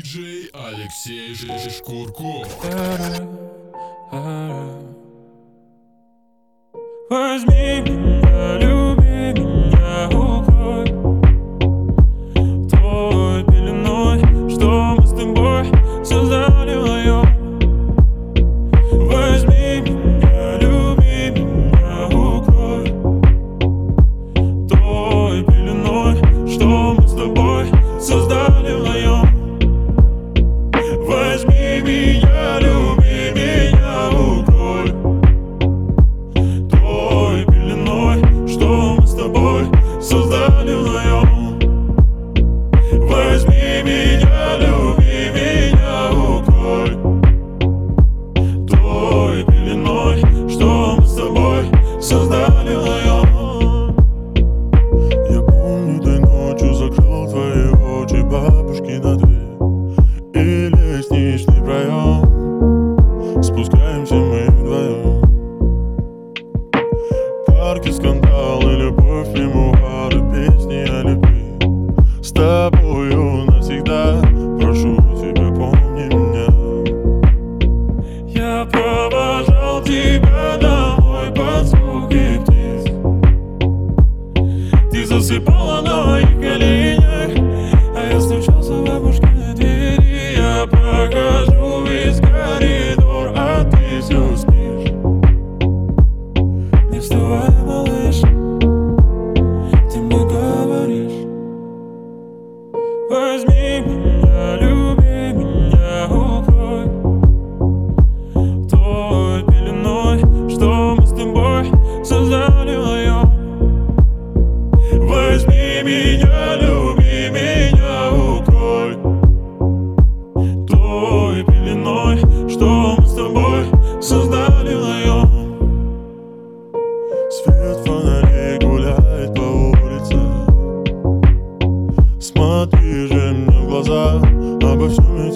Диджей Алексей Шкурков. Возьми меня, люби меня, укрой той пеленой, что мы с тобой создали вдвоем. Возьми меня, люби меня, укрой той пеленой, что мы с тобой создали вдвоем. Возьми меня, люби меня, укрой той пеленой, что мы с тобой создали вдвоем. Возьми меня, люби меня, укрой той пеленой, что мы с тобой создали вдвоем. Я помню, той ночью закрыл твои очи, бабушки на дверь и лестничный проем. Спускаемся мы вдвоем. Парки, скандалы, любовь, мемуары, песни о любви. С тобою навсегда, прошу тебя, помни меня. Я провожал тебя домой под звуки птиц. Ты засыпала на моих коленях, а я стучался в бабушкиной двери. Я прохожу весь коридор, а ты все спишь. Не вставай, малыш, ты мне говоришь: возьми меня, люби меня, укрой той пеленой, что мы с тобой создали вдвоем. Возьми меня, люби меня, укрой той пеленой, что мы с тобой создали вдвоем. Свет фонарей гуляет по улице. Смотри же мне в глаза, обо всем